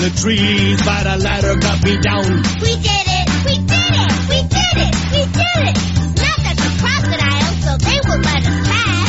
the trees, but a ladder got me down. We did it! We did it! We did it! We did it! Not that the crocodiles, so they would let us pass.